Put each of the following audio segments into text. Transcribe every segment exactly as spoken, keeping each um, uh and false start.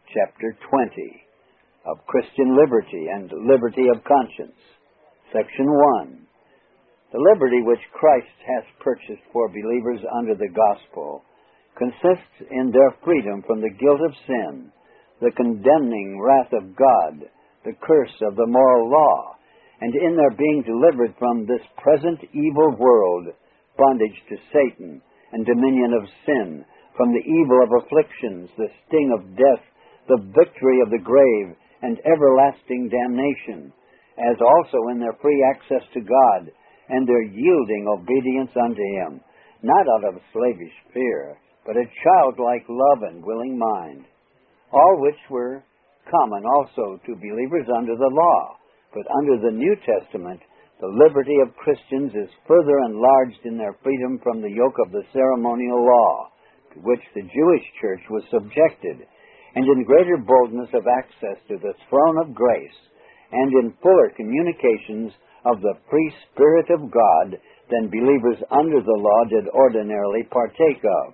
chapter twenty, of Christian liberty and liberty of conscience. Section one. The liberty which Christ hath purchased for believers under the gospel consists in their freedom from the guilt of sin, the condemning wrath of God, the curse of the moral law, and in their being delivered from this present evil world, bondage to Satan, and dominion of sin, from the evil of afflictions, the sting of death, the victory of the grave, and everlasting damnation, as also in their free access to God, and their yielding obedience unto Him, not out of slavish fear, but a childlike love and willing mind, all which were common also to believers under the law. But under the New Testament, the liberty of Christians is further enlarged in their freedom from the yoke of the ceremonial law, to which the Jewish church was subjected, and in greater boldness of access to the throne of grace, and in fuller communications of the free Spirit of God than believers under the law did ordinarily partake of.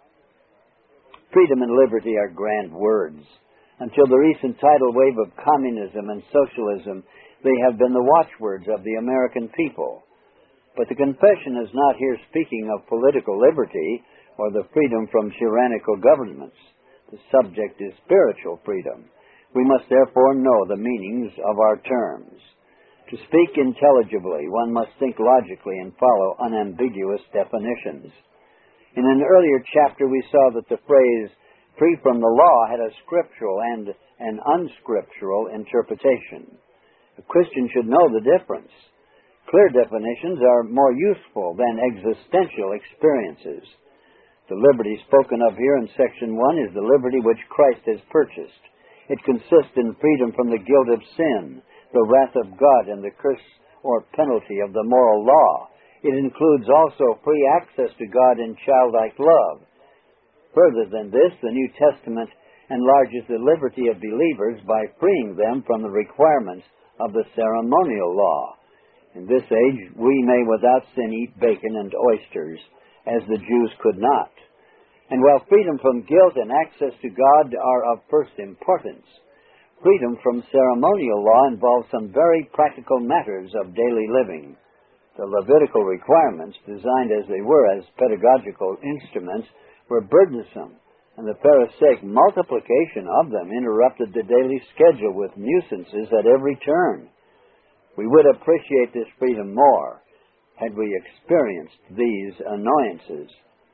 Freedom and liberty are grand words. Until the recent tidal wave of communism and socialism, they have been the watchwords of the American people. But the confession is not here speaking of political liberty or the freedom from tyrannical governments. The subject is spiritual freedom. We must therefore know the meanings of our terms. To speak intelligibly, one must think logically and follow unambiguous definitions. In an earlier chapter, we saw that the phrase free from the law had a scriptural and an unscriptural interpretation. A Christian should know the difference. Clear definitions are more useful than existential experiences. The liberty spoken of here in section one is the liberty which Christ has purchased. It consists in freedom from the guilt of sin, the wrath of God, and the curse or penalty of the moral law. It includes also free access to God in childlike love. Further than this, the New Testament enlarges the liberty of believers by freeing them from the requirements of the ceremonial law. In this age, we may without sin eat bacon and oysters, as the Jews could not. And while freedom from guilt and access to God are of first importance, freedom from ceremonial law involves some very practical matters of daily living. The Levitical requirements, designed as they were as pedagogical instruments, were burdensome, and the Pharisaic multiplication of them interrupted the daily schedule with nuisances at every turn. We would appreciate this freedom more had we experienced these annoyances.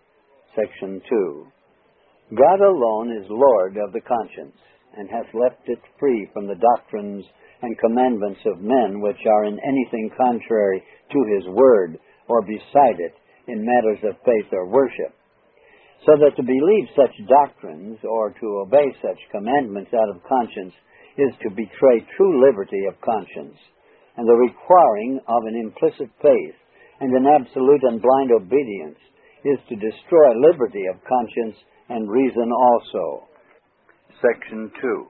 Section two. God alone is Lord of the conscience, and hath left it free from the doctrines and commandments of men which are in anything contrary to His word, or beside it, in matters of faith or worship. So that to believe such doctrines or to obey such commandments out of conscience is to betray true liberty of conscience, and the requiring of an implicit faith and an absolute and blind obedience is to destroy liberty of conscience and reason also. Section two.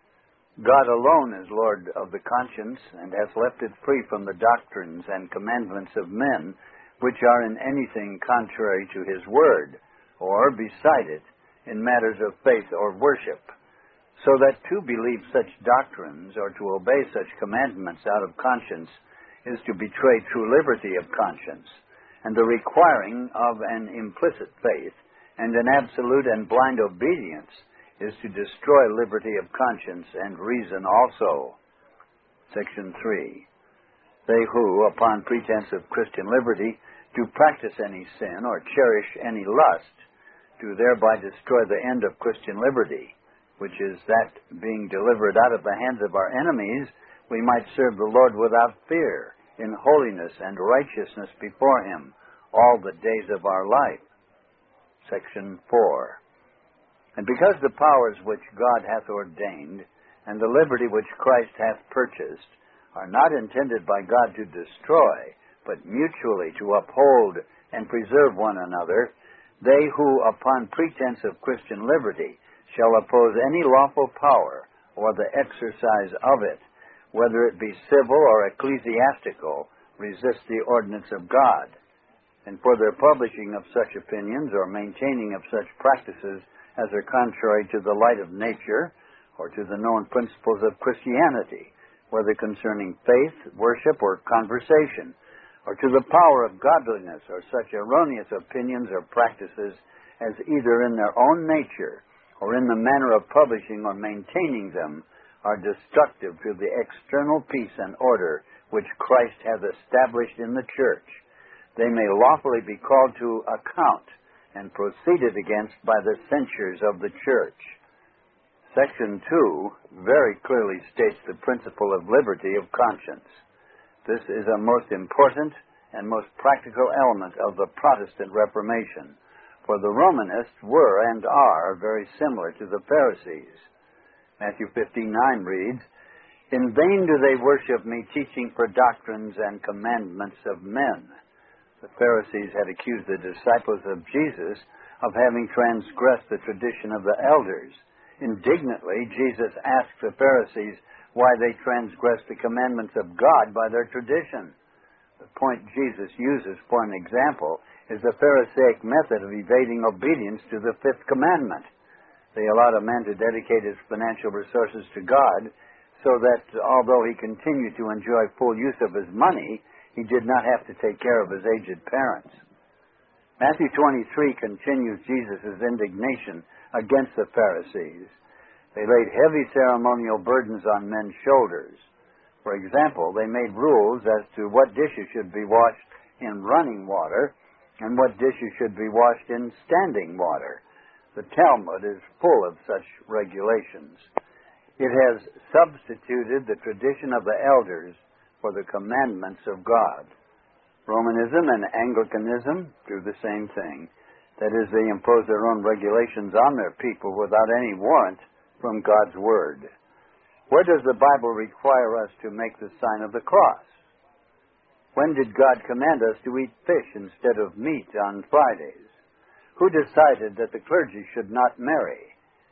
God alone is Lord of the conscience, and hath left it free from the doctrines and commandments of men, which are in anything contrary to His word, or beside it, in matters of faith or worship, so that to believe such doctrines or to obey such commandments out of conscience is to betray true liberty of conscience, and the requiring of an implicit faith and an absolute and blind obedience is to destroy liberty of conscience and reason also. Section three. They who, upon pretense of Christian liberty, do practice any sin or cherish any lust, do thereby destroy the end of Christian liberty, which is that, being delivered out of the hands of our enemies, we might serve the Lord without fear, in holiness and righteousness before Him, all the days of our life. Section four. And because the powers which God hath ordained, and the liberty which Christ hath purchased, are not intended by God to destroy, but mutually to uphold and preserve one another, they who, upon pretense of Christian liberty, shall oppose any lawful power or the exercise of it, whether it be civil or ecclesiastical, resist the ordinance of God. And for their publishing of such opinions or maintaining of such practices as are contrary to the light of nature, or to the known principles of Christianity, whether concerning faith, worship, or conversation, or to the power of godliness, or such erroneous opinions or practices as either in their own nature or in the manner of publishing or maintaining them are destructive to the external peace and order which Christ has established in the church. They may lawfully be called to account and proceeded against by the censures of the church. Section two very clearly states the principle of liberty of conscience. This is a most important and most practical element of the Protestant Reformation, for the Romanists were and are very similar to the Pharisees. Matthew fifteen nine reads, "In vain do they worship me, teaching for doctrines and commandments of men." The Pharisees had accused the disciples of Jesus of having transgressed the tradition of the elders. Indignantly, Jesus asked the Pharisees why they transgressed the commandments of God by their tradition. The point Jesus uses for an example is the Pharisaic method of evading obedience to the fifth commandment. They allowed a man to dedicate his financial resources to God so that although he continued to enjoy full use of his money, he did not have to take care of his aged parents. Matthew twenty-three continues Jesus' indignation against the Pharisees. They laid heavy ceremonial burdens on men's shoulders. For example, they made rules as to what dishes should be washed in running water and what dishes should be washed in standing water. The Talmud is full of such regulations. It has substituted the tradition of the elders for the commandments of God. Romanism and Anglicanism do the same thing. That is, they impose their own regulations on their people without any warrant from God's Word. Where does the Bible require us to make the sign of the cross? When did God command us to eat fish instead of meat on Fridays? Who decided that the clergy should not marry?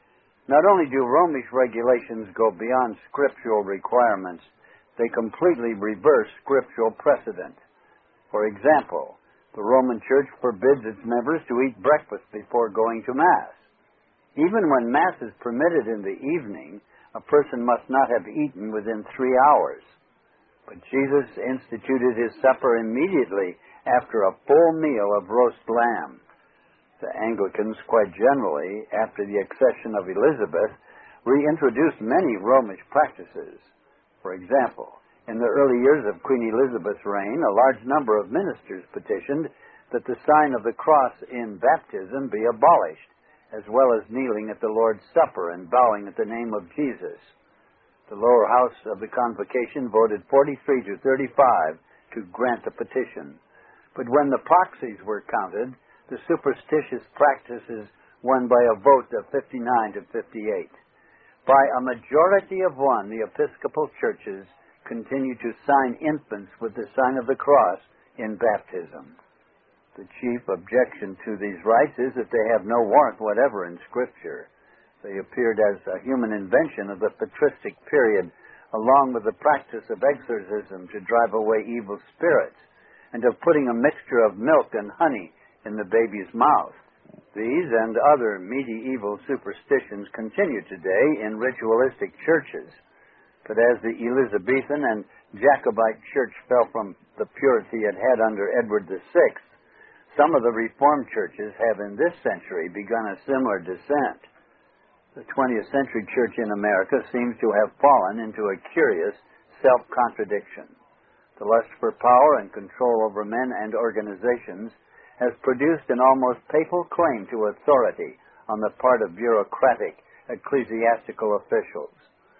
Not only do Romish regulations go beyond scriptural requirements, they completely reverse scriptural precedent. For example, the Roman Church forbids its members to eat breakfast before going to Mass. Even when Mass is permitted in the evening, a person must not have eaten within three hours. But Jesus instituted his supper immediately after a full meal of roast lamb. The Anglicans, quite generally, after the accession of Elizabeth, reintroduced many Romish practices. For example, in the early years of Queen Elizabeth's reign, a large number of ministers petitioned that the sign of the cross in baptism be abolished, as well as kneeling at the Lord's Supper and bowing at the name of Jesus. The lower house of the convocation voted forty-three to thirty-five to grant the petition. But when the proxies were counted, the superstitious practices won by a vote of fifty-nine to fifty-eight. By a majority of one, the Episcopal churches continue to sign infants with the sign of the cross in baptism. The chief objection to these rites is that they have no warrant whatever in Scripture. They appeared as a human invention of the patristic period, along with the practice of exorcism to drive away evil spirits, and of putting a mixture of milk and honey in the baby's mouth. These and other medieval superstitions continue today in ritualistic churches. But as the Elizabethan and Jacobite church fell from the purity it had under Edward the Sixth, some of the Reformed churches have in this century begun a similar descent. The twentieth century church in America seems to have fallen into a curious self-contradiction. The lust for power and control over men and organizations has produced an almost papal claim to authority on the part of bureaucratic ecclesiastical officials.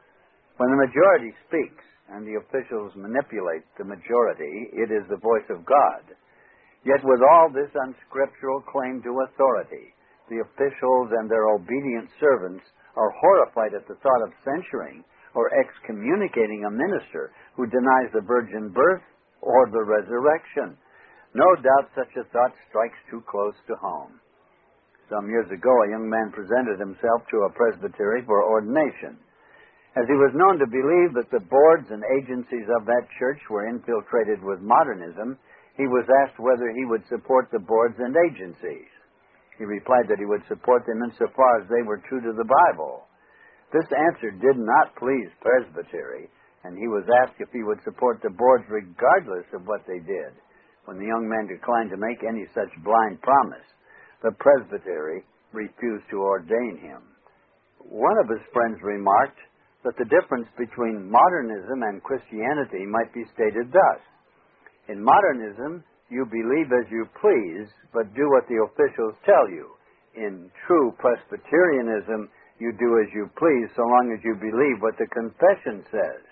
When the majority speaks and the officials manipulate the majority, it is the voice of God. Yet with all this unscriptural claim to authority, the officials and their obedient servants are horrified at the thought of censuring or excommunicating a minister who denies the virgin birth or the resurrection. No doubt such a thought strikes too close to home. Some years ago, a young man presented himself to a presbytery for ordination. As he was known to believe that the boards and agencies of that church were infiltrated with modernism, he was asked whether he would support the boards and agencies. He replied that he would support them insofar as they were true to the Bible. This answer did not please Presbytery, and he was asked if he would support the boards regardless of what they did. When the young man declined to make any such blind promise, the Presbytery refused to ordain him. One of his friends remarked that the difference between modernism and Christianity might be stated thus. In modernism, you believe as you please, but do what the officials tell you. In true Presbyterianism, you do as you please so long as you believe what the confession says.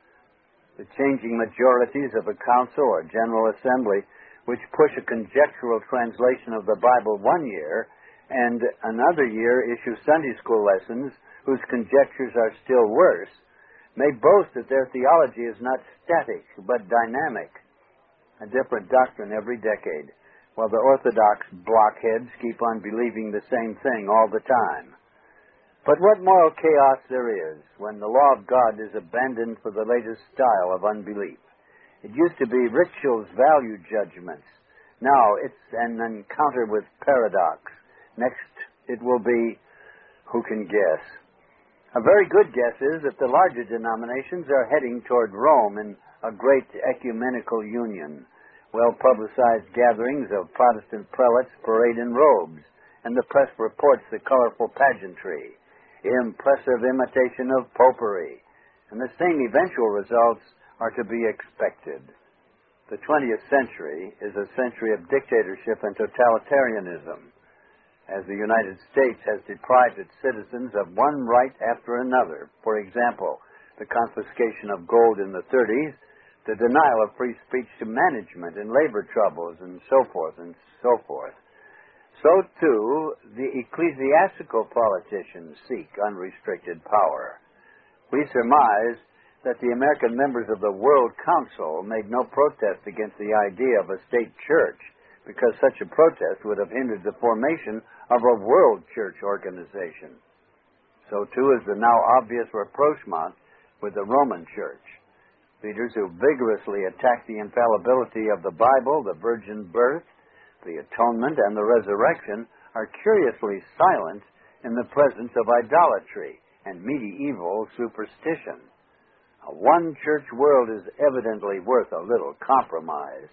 The changing majorities of a council or general assembly, which push a conjectural translation of the Bible one year and another year issue Sunday school lessons whose conjectures are still worse, may boast that their theology is not static but dynamic. A different doctrine every decade, while the orthodox blockheads keep on believing the same thing all the time. But what moral chaos there is when the law of God is abandoned for the latest style of unbelief. It used to be rituals, value judgments. Now it's an encounter with paradox. Next it will be, who can guess? A very good guess is that the larger denominations are heading toward Rome in a great ecumenical union. Well-publicized gatherings of Protestant prelates parade in robes, and the press reports the colorful pageantry. Impressive imitation of popery, and the same eventual results are to be expected. The twentieth century is a century of dictatorship and totalitarianism, as the United States has deprived its citizens of one right after another. For example, the confiscation of gold in the thirties, the denial of free speech to management and labor troubles, and so forth and so forth. So, too, the ecclesiastical politicians seek unrestricted power. We surmise that the American members of the World Council made no protest against the idea of a state church, because such a protest would have hindered the formation of a world church organization. So, too, is the now obvious rapprochement with the Roman Church. Leaders who vigorously attack the infallibility of the Bible, the virgin birth, the atonement, and the resurrection are curiously silent in the presence of idolatry and medieval superstition. A one-church world is evidently worth a little compromise.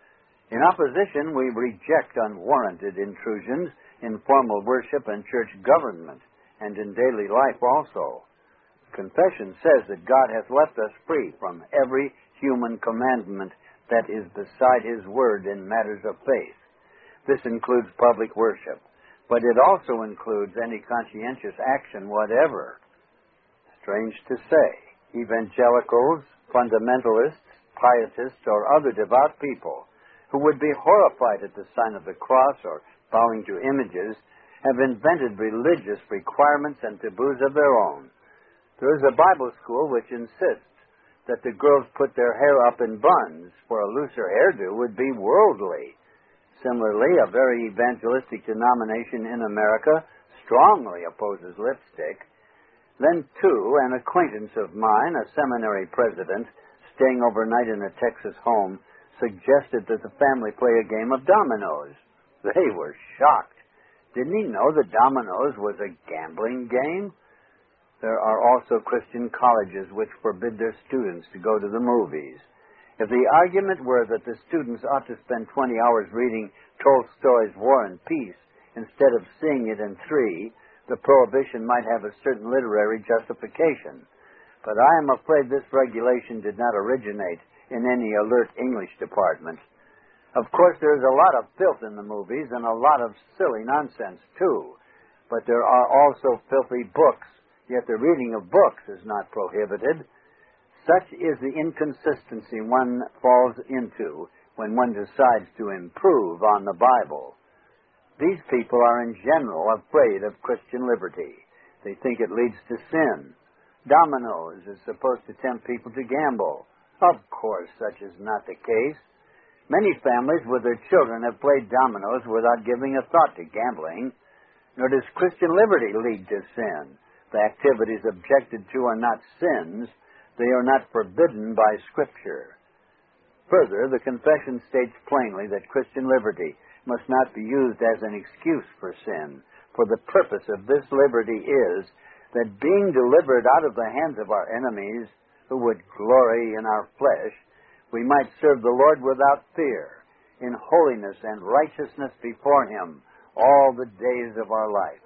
In opposition, we reject unwarranted intrusions in formal worship and church government, and in daily life also. Confession says that God has left us free from every human commandment that is beside His Word in matters of faith. This includes public worship, but it also includes any conscientious action whatever. Strange to say, evangelicals, fundamentalists, pietists, or other devout people who would be horrified at the sign of the cross or bowing to images have invented religious requirements and taboos of their own. There is a Bible school which insists that the girls put their hair up in buns, for a looser hairdo would be worldly. Similarly, a very evangelistic denomination in America strongly opposes lipstick. Then, too, an acquaintance of mine, a seminary president, staying overnight in a Texas home, suggested that the family play a game of dominoes. They were shocked. Didn't he know that dominoes was a gambling game? There are also Christian colleges which forbid their students to go to the movies. If the argument were that the students ought to spend twenty hours reading Tolstoy's War and Peace instead of seeing it in three, the prohibition might have a certain literary justification. But I am afraid this regulation did not originate in any alert English department. Of course, there is a lot of filth in the movies and a lot of silly nonsense, too. But there are also filthy books, yet the reading of books is not prohibited. Such is the inconsistency one falls into when one decides to improve on the Bible. These people are in general afraid of Christian liberty. They think it leads to sin. Dominoes is supposed to tempt people to gamble. Of course, such is not the case. Many families with their children have played dominoes without giving a thought to gambling. Nor does Christian liberty lead to sin. The activities objected to are not sins. They are not forbidden by Scripture. Further, the confession states plainly that Christian liberty must not be used as an excuse for sin, for the purpose of this liberty is that being delivered out of the hands of our enemies, who would glory in our flesh, we might serve the Lord without fear, in holiness and righteousness before Him all the days of our life.